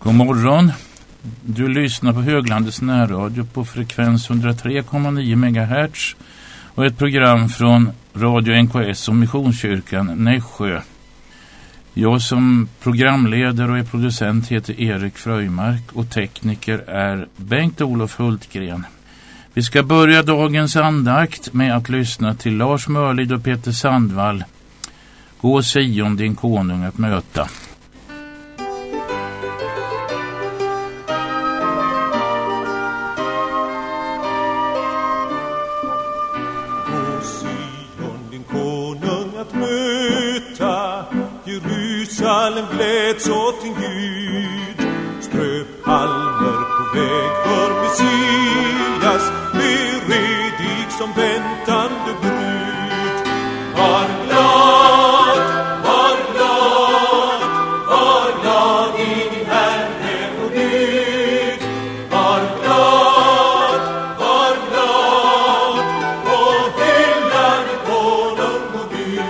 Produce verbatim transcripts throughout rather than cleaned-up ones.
God morgon. Du lyssnar på Höglandets närradio på frekvens hundratre komma nio megahertz och ett program från Radio N K S och Missionskyrkan Nässjö. Jag som programledare och är producent heter Erik Fröjmark och tekniker är Bengt-Olof Hultgren. Vi ska börja dagens andakt med att lyssna till Lars Mörlid och Peter Sandvall. Gå Sion din konung att möta. Jerusalem gläds åt din Gud. Strö palmer på väg för Messias, beredig som väntande brud. Var glad, var glad, var glad i din Herre och Gud. Var glad, var glad, och hylla din konung och Gud.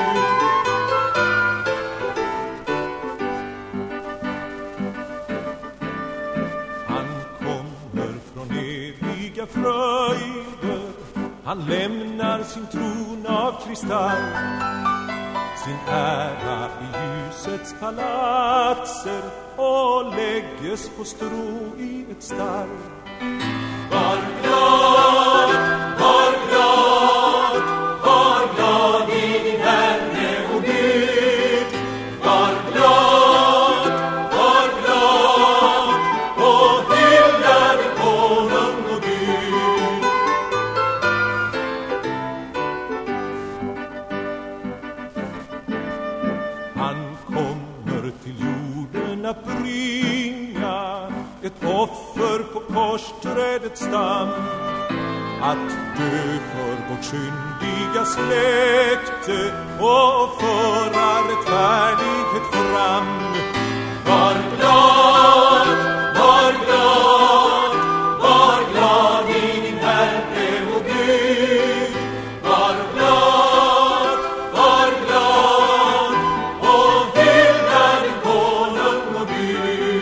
Fröjder, han lämnar sin tron av kristall, sin ära i ljusets palatser och lägges på strå i ett stall. Var glad, var glad, var glad i din Herre och Gud. Var glad, var glad, och hylla din konung och Gud. Att bringa ett offer på korsträdets stam, att dö för vårt syndiga släkte och föra rättfärdighet fram. Var glad, var glad, var glad i din Herre och Gud. Var glad, var glad, och hylla din konung och Gud.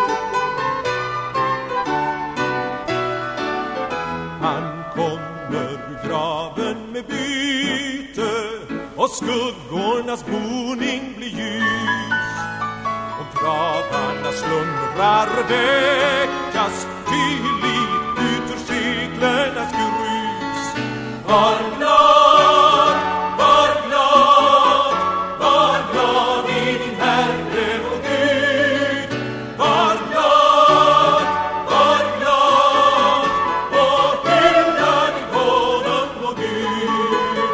Han kommer ur graven med byte, och skuggornas boning blir ljus, och gravarna slumrar väckas till liv ut ur seglernas grus. Var glad, var glad, var glad i din Herre och Gud. Var glad, var glad, och hylla din konung och Gud.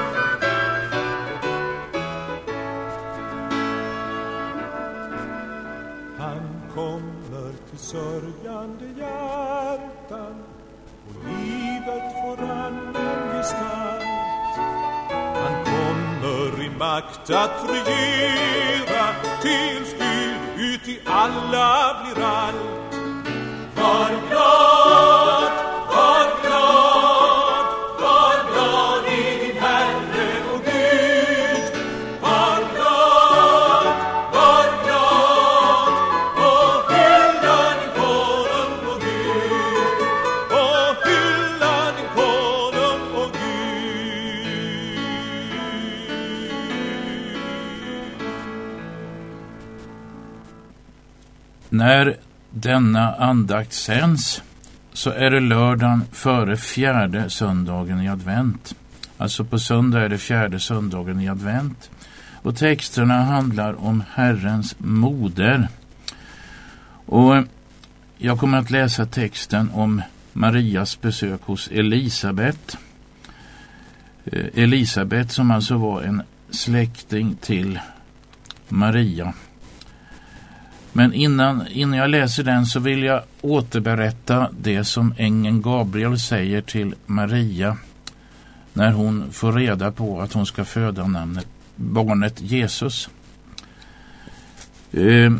Han kommer till sörjande hjärtan, och livet får annan gestalt. Han kommer i makt att regera, tills Gud ut i alla blir allt. Var glad, var glad, var glad i din Herre och Gud. Var glad, var glad, och hylla din konung och Gud. Och hylla din konung och Gud. När denna andakt sänds så är det lördagen före fjärde söndagen i advent. Alltså på söndag är det fjärde söndagen i advent. Och texterna handlar om Herrens moder. Och jag kommer att läsa texten om Marias besök hos Elisabet. Elisabet som alltså var en släkting till Maria. Men innan, innan jag läser den så vill jag återberätta det som ängeln Gabriel säger till Maria när hon får reda på att hon ska föda namnet, barnet Jesus. Eh,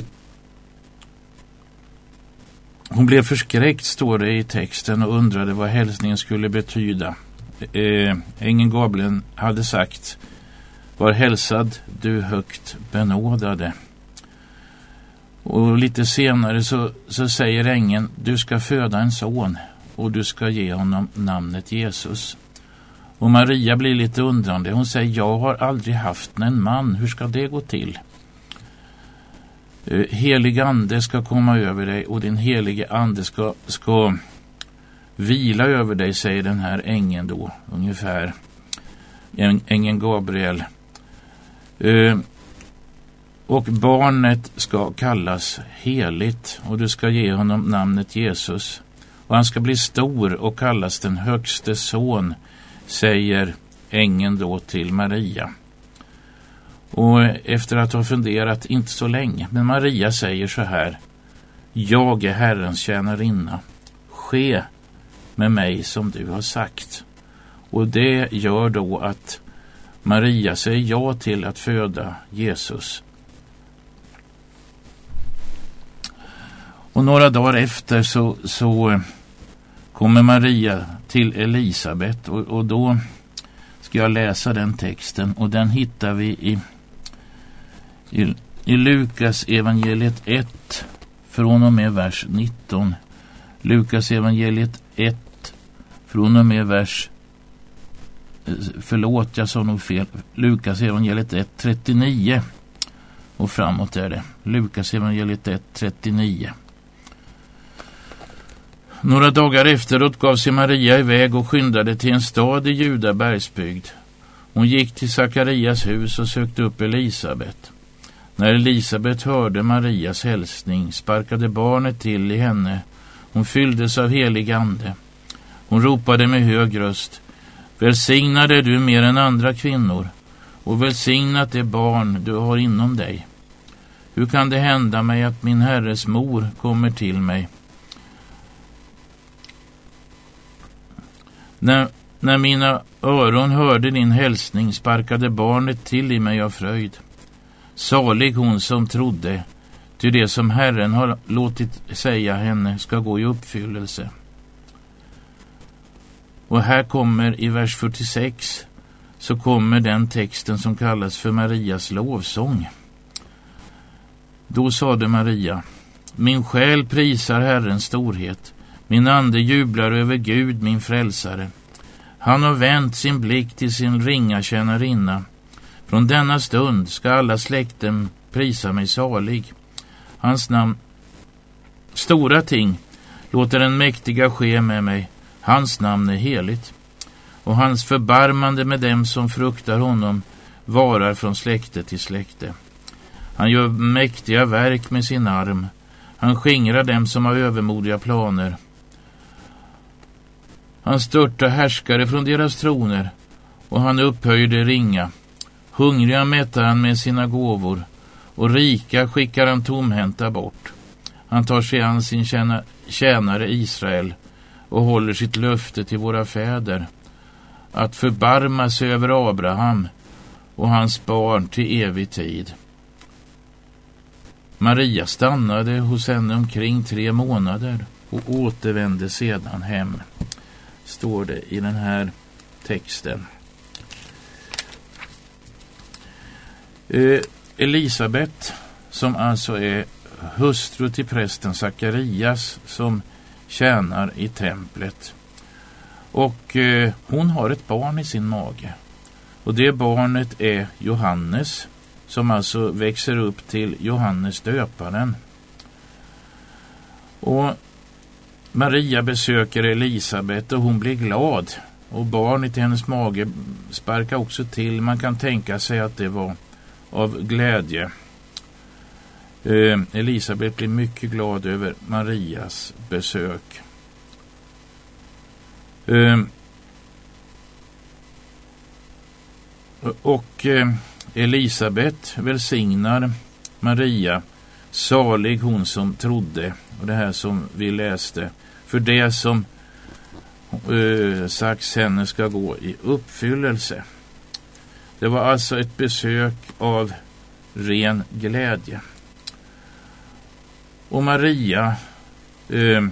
hon blev förskräckt, står det i texten, och undrade vad hälsningen skulle betyda. Eh, ängeln Gabriel hade sagt: var hälsad, du högt benådade. Och lite senare så, så säger ängeln: du ska föda en son och du ska ge honom namnet Jesus. Och Maria blir lite undrande. Hon säger: jag har aldrig haft en man. Hur ska det gå till? Uh, helig ande ska komma över dig och din helige ande ska, ska vila över dig, säger den här ängeln då. Ungefär. Ängeln Gabriel. Uh, och barnet ska kallas heligt och du ska ge honom namnet Jesus. Och han ska bli stor och kallas den högste son, säger ängeln då till Maria. Och efter att ha funderat inte så länge, men Maria säger så här: jag är Herrens tjänarinna. Ske med mig som du har sagt. Och det gör då att Maria säger ja till att föda Jesus. Och några dagar efter så, så kommer Maria till Elisabet och, och då ska jag läsa den texten, och den hittar vi i, i, i Lukas evangeliet ett från och med vers nitton. Lukas evangeliet ett från och med vers förlåt jag sa nog fel Lukas evangeliet ett trettionio och framåt är det. Lukas evangeliet ett trettionio. Några dagar efteråt gav sig Maria iväg och skyndade till en stad i Juda bergsbygd. Hon gick till Sakarias hus och sökte upp Elisabet. När Elisabet hörde Marias hälsning sparkade barnet till i henne. Hon fylldes av helig ande. Hon ropade med hög röst: välsignade du mer än andra kvinnor, och välsignat det barn du har inom dig. Hur kan det hända mig att min herres mor kommer till mig? När, när mina öron hörde din hälsning sparkade barnet till i mig av fröjd. Salig hon som trodde, ty det som Herren har låtit säga henne ska gå i uppfyllelse. Och här kommer i vers fyrtiosex så kommer den texten som kallas för Marias lovsång. Då sade Maria: min själ prisar Herrens storhet. Min ande jublar över Gud, min frälsare. Han har vänt sin blick till sin ringa tjänarinna. Från denna stund ska alla släkten prisa mig salig. Hans namn, stora ting, låter den mäktiga ske med mig. Hans namn är heligt. Och hans förbarmande med dem som fruktar honom varar från släkte till släkte. Han gör mäktiga verk med sin arm. Han skingrar dem som har övermodiga planer. Han störtar härskare från deras troner, och han upphöjer det ringa. Hungriga mättar han med sina gåvor, och rika skickar han tomhänta bort. Han tar sig an sin tjäna, tjänare Israel och håller sitt löfte till våra fäder, att förbarma sig över Abraham och hans barn till evig tid. Maria stannade hos henne omkring tre månader och återvände sedan hem, står det i den här texten. Eh, Elisabet, som alltså är hustru till prästen Sakarias som tjänar i templet. Och eh, hon har ett barn i sin mage. Och det barnet är Johannes, som alltså växer upp till Johannes döparen. Och Maria besöker Elisabet och hon blir glad. Och barnet i hennes mage sparkar också till. Man kan tänka sig att det var av glädje. Eh, Elisabet blir mycket glad över Marias besök. Eh, och eh, Elisabet välsignar Maria. Salig hon som trodde. Och det här som vi läste. För det som eh, sagts henne ska gå i uppfyllelse. Det var alltså ett besök av ren glädje. Och Maria eh,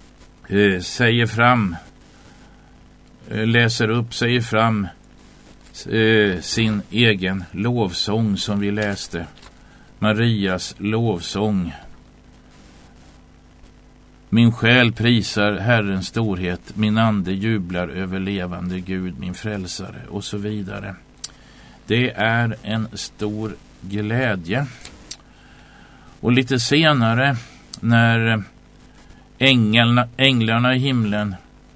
eh, säger fram, eh, läser upp, säger fram eh, sin egen lovsång som vi läste. Marias lovsång. Min själ prisar Herrens storhet, min ande jublar över levande Gud, min frälsare, och så vidare. Det är en stor glädje. Och lite senare när änglarna, änglarna i himlen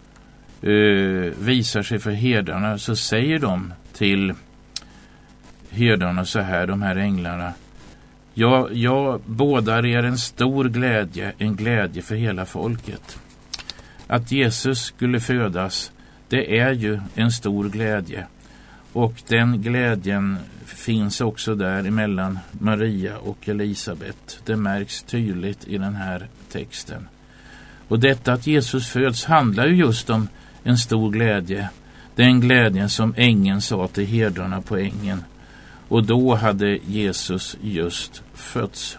uh, visar sig för herdarna, så säger de till herdarna så här, de här änglarna: Jag, jag bådar er en stor glädje, en glädje för hela folket. Att Jesus skulle födas, det är ju en stor glädje. Och den glädjen finns också där emellan Maria och Elisabet. Det märks tydligt i den här texten. Och detta att Jesus föds handlar ju just om en stor glädje. Den glädjen som ängeln sa till herdarna på ängen. Och då hade Jesus just fötts.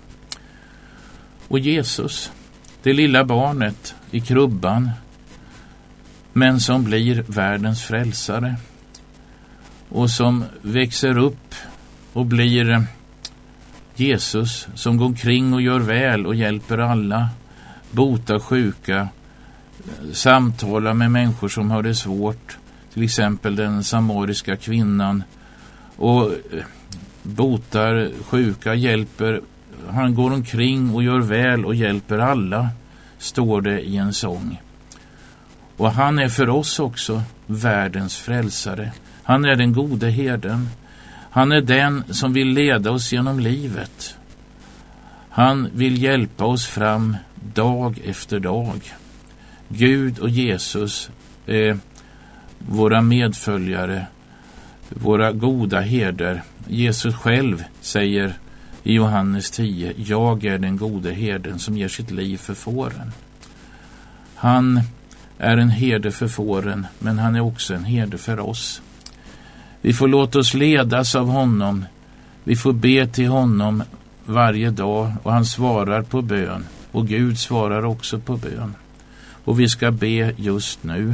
Och Jesus, det lilla barnet i krubban, men som blir världens frälsare och som växer upp och blir Jesus som går omkring och gör väl och hjälper alla, botar sjuka, samtalar med människor som har det svårt, till exempel den samariska kvinnan, och botar sjuka, hjälper. Han går omkring och gör väl och hjälper alla, står det i en sång. Och han är för oss också världens frälsare. Han är den gode herden. Han är den som vill leda oss genom livet. Han vill hjälpa oss fram dag efter dag. Gud och Jesus är våra medföljare, våra goda herder. Jesus själv säger i Johannes tio: jag är den gode herden som ger sitt liv för fåren. Han är en herde för fåren, men han är också en herde för oss. Vi får låta oss ledas av honom. Vi får be till honom varje dag, och han svarar på bön. Och Gud svarar också på bön. Och vi ska be just nu.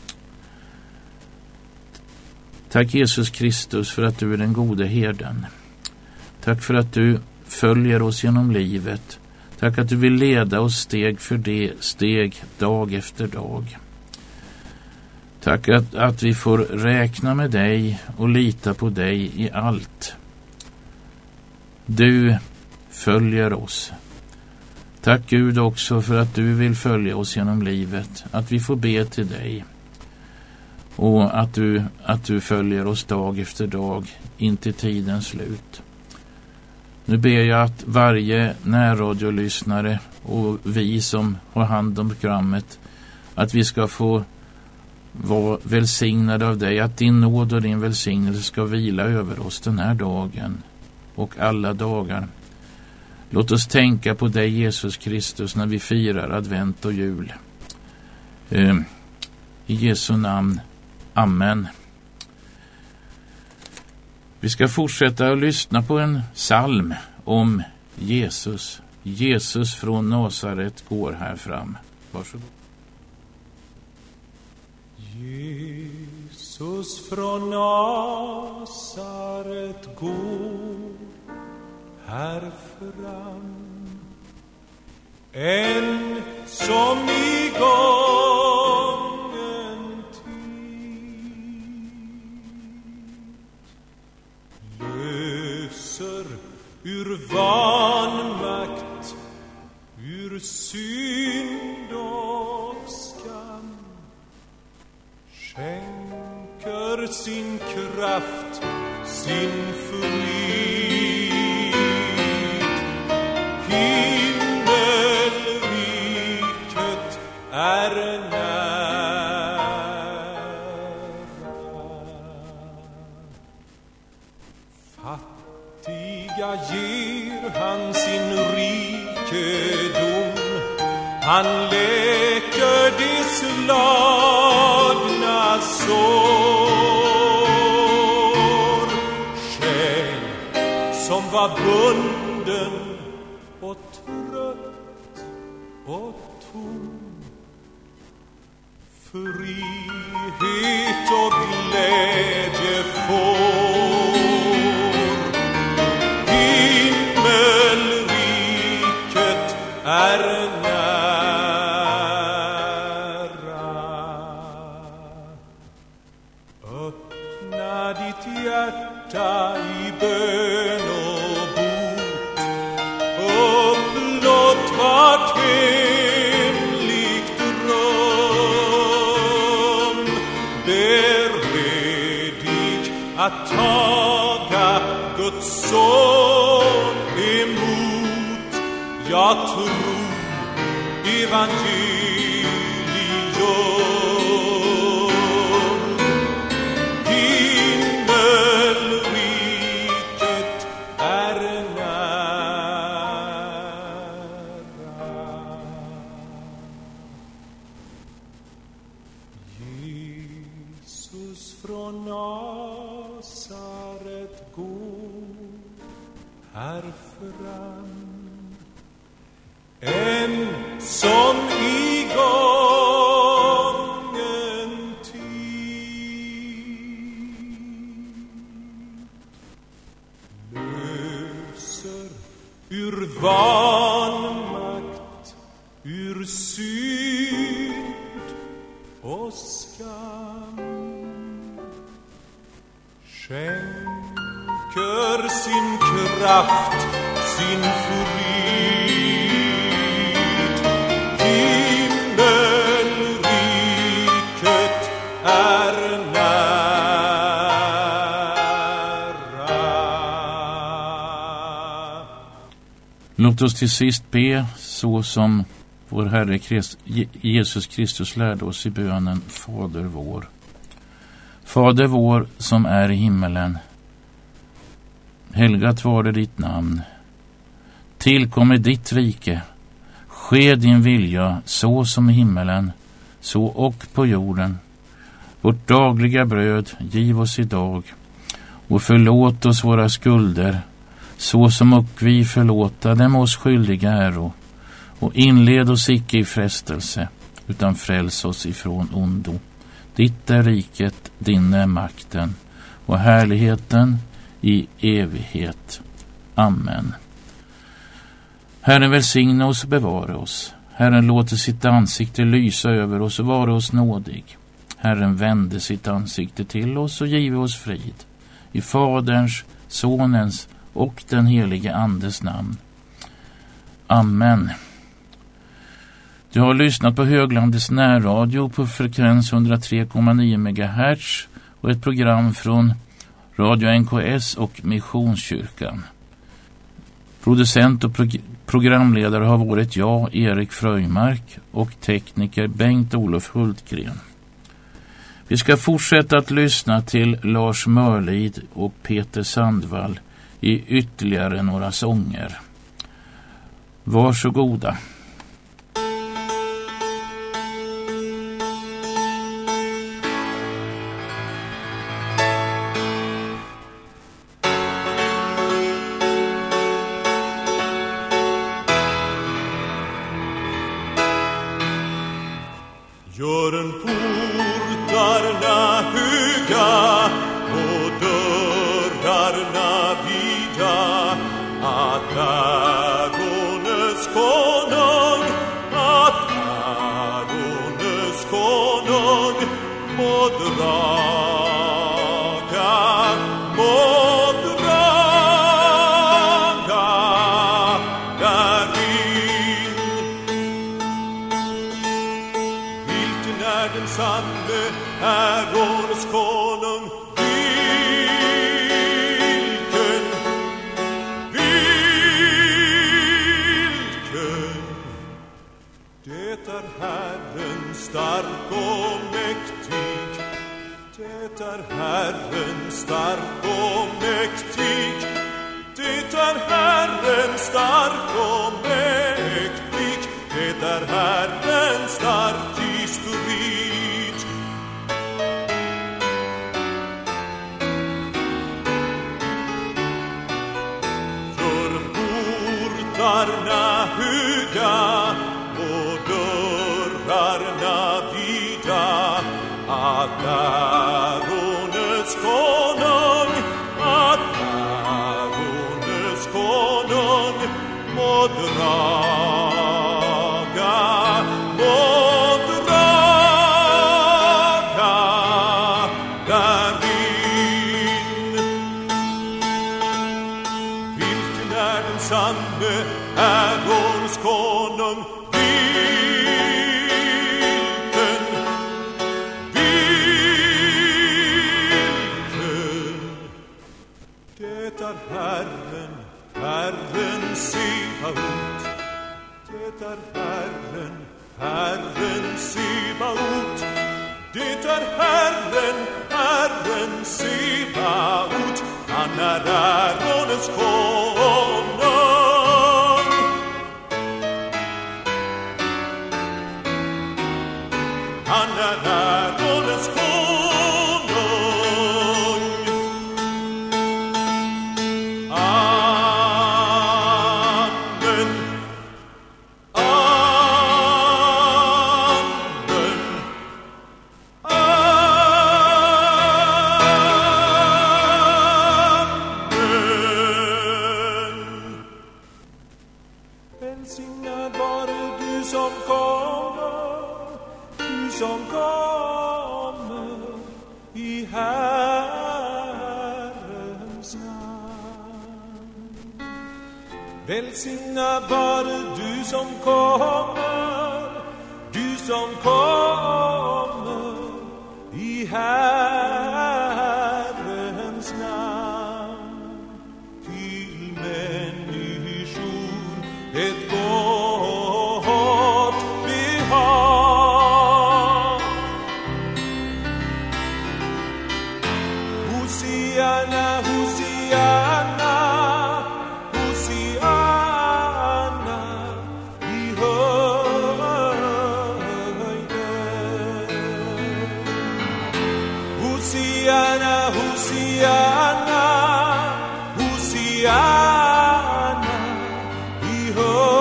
Tack Jesus Kristus för att du är den gode herden. Tack för att du följer oss genom livet. Tack att du vill leda oss steg för det, steg, dag efter dag. Tack att, att vi får räkna med dig och lita på dig i allt. Du följer oss. Tack Gud också för att du vill följa oss genom livet. Att vi får be till dig. Och att du, att du följer oss dag efter dag in till tidens slut. Nu ber jag att varje närradiolyssnare och vi som har hand om programmet, att vi ska få vara välsignade av dig. Att din nåd och din välsignelse ska vila över oss den här dagen och alla dagar. Låt oss tänka på dig Jesus Kristus när vi firar advent och jul. Eh, I Jesu namn. Amen. Vi ska fortsätta att lyssna på en psalm om Jesus. Jesus från Nasaret går här fram. Varsågod. Jesus från Nasaret går här fram, en som i gången tid löser ur vanmakt, ur synd och skam, skänker sin kraft, sin frid. Himmelriket är nära. Fattiga ger han sin rikedom, han läker de slagna sår. Själ som var bunden och trött och tom frihet och glädje får. Himmelriket är nära. Öppna ditt hjärta i bön och bot, och blott vart hemligt rum. Beredig att taga Guds son emot. Jag tror evangelium. Himmelriket är nära. Jesus från Nasaret går här fram, en som i gången tid löser ur vanmakt, ur synd och skam, skänker sin kraft, sin frid. Himmelriket är nära. Låt oss till sist be så som vår Herre Christ, Jesus Kristus lärde oss i bönen Fader vår. Fader vår som är i himmelen. Helgat vare ditt namn. Tillkommer ditt rike. Ske din vilja så som i himmelen, så och på jorden. Vårt dagliga bröd giv oss idag, och förlåt oss våra skulder, så som och vi förlåta dem oss skyldiga äro. Och inled oss icke i frestelse, utan fräls oss ifrån ondo. Ditt är riket, din är makten och härligheten i evighet. Amen. Herren välsigna oss och bevara oss. Herren låter sitt ansikte lysa över oss och vara oss nådig. Herren vände sitt ansikte till oss och give oss frid. I Faderns, Sonens och den helige Andes namn. Amen. Du har lyssnat på Höglandets närradio på frekvens hundratre komma nio megahertz och ett program från Radio N K S och Missionskyrkan. Producent och prog- programledare har varit jag, Erik Fröjmark, och tekniker Bengt-Olof Hultgren. Vi ska fortsätta att lyssna till Lars Mörlid och Peter Sandvall i ytterligare några sånger. Varsågoda. Gör en portarna höga och dörrarna vida, att Arones konung, att Arones konung må draga, må draga därin. Vilken är den sanne Arones konung? Vilken, vilken? Det är Herren stark och mäktig. Det är Herren stark och mäktig. Det är Herren stark och mäktig. Det är Herren stark i strid. Gör portarna höga och dörrarna vida, päronets konung, att päronets konung må draga, må draga därin. Vilken är den sanne päronets konung? Herren, Herren Sebaot, det är Herren, Herren Sebaot, det är Herren, Herren Sebaot, han är Äronens konung. Han är Äronens konung. Välsignad vare du som kommer, du som kommer i Herrens namn. Välsignad vare du som kommer, du som kommer i Herrens namn. Till människor ett gott behag. Hosianna, Hosianna, Hosianna i höjden. Hosianna, Hosianna, Hosianna i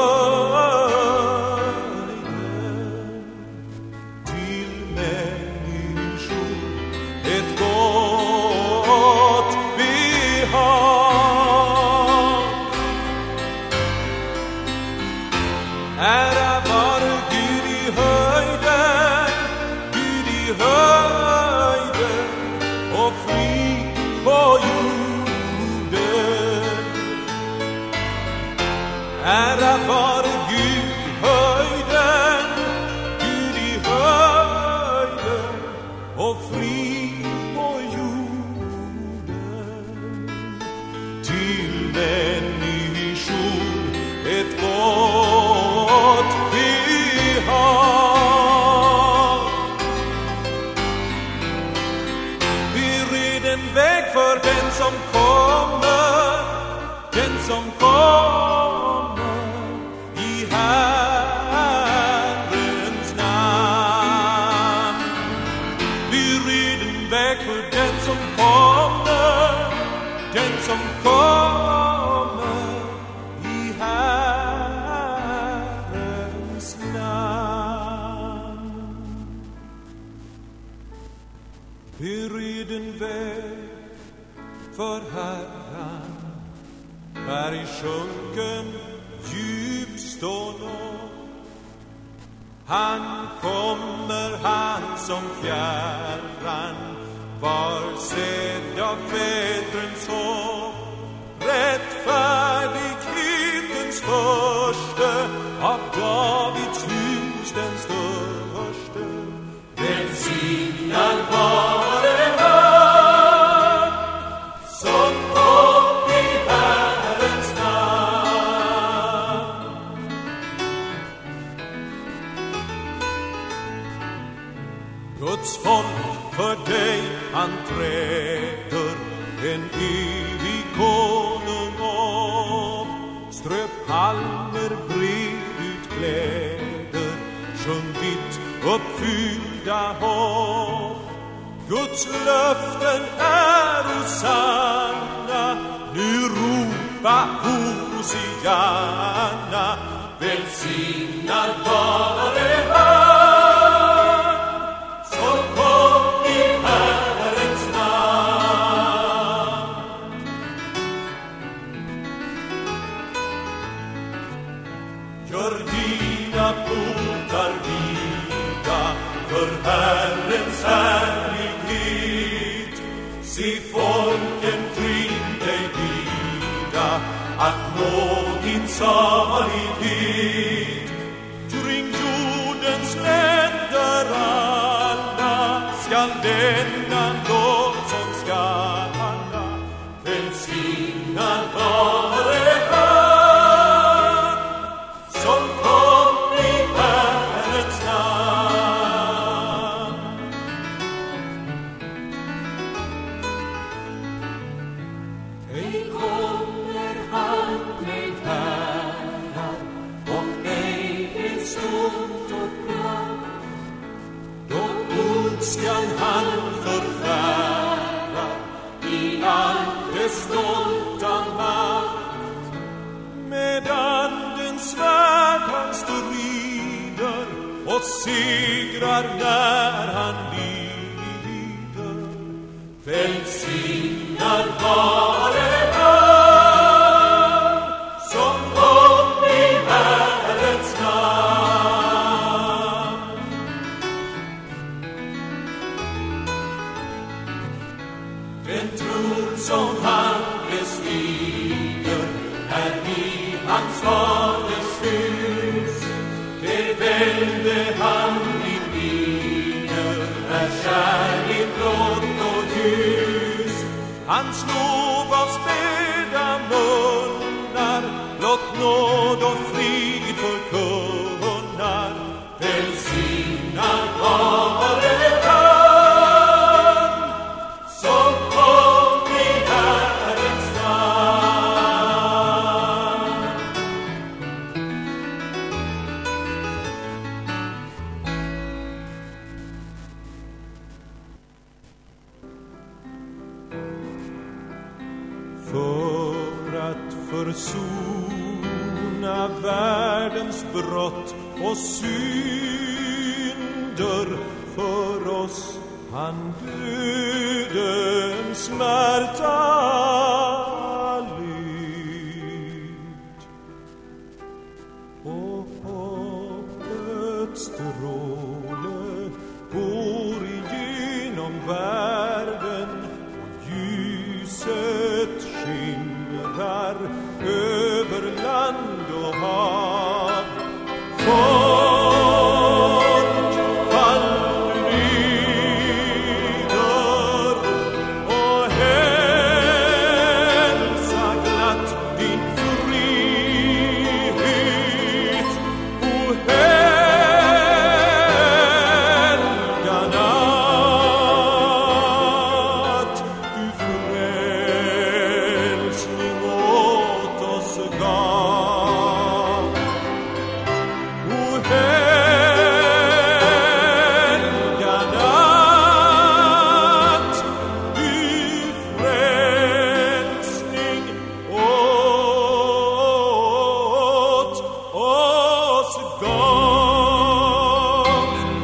höjden. Till människor ett gott behag. Ära vare Gud i höjden, Gud i höjden och frid på jorden. Ära vare Gud i höjden, Gud i höjden och frid på jorden. Till människor ett gott behag. Bered en väg för den som kommer, den som kommer i Herrens namn. Bered en väg för den som kommer, den som kommer i Herrens namn. Bered en väg för Herren, bergsjunken djup står nå. Han kommer, han som fjärran var sedd av fädrens hopp. Rättfärdighetens förste, av Davids hus den störste. Välsignad vare han som kom i Herrens namn. Guds folk för dig han träder, en evig konung om. Strö palmer, bred ut kläder, sjung ditt uppfyllda hopp. Guds löften är sanna, nu ropa Hosianna. Välsignad vare han som kom i Herrens Gör dina portar vida för Herrens härlighet. Se folken kring dig bida att nå din salighet. Kring jordens länder alla skall denna låt som skall alla välsignad vare han som kom i Herrens namn. Ej kommer han med ära och ej med stort och pracht, då ondskan han förfära i all dess stolta makt. Med andens svärd han strider och segrar när han lider. Välsignad vare han som kom i Herrens namn. Den tron som han bestiger är i hans faders hus. Det välde han inviger är kärlek, blott och ljus. Hans lov av späda munnar blott nåd och frid förkunnar. Välsignad vare han som kom i Herrens namn. För att försona världens brott och synder för oss han dödens smärta lyd. Och hoppets stråle går igenom världen och ljuset skimrar över land och hav. Folk faller neder och hälsa glatt din frihet. O helga natt, du frälsning åt oss gav. O helga natt, du frälsning åt oss gav.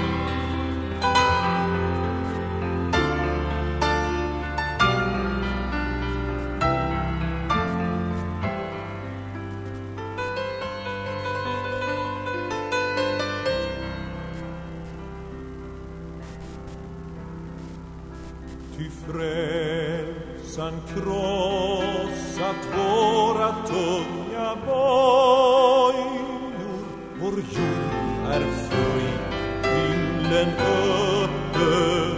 Ty frälsan krossat våra tunga bojor. Vår jord är fri, himlen öppen.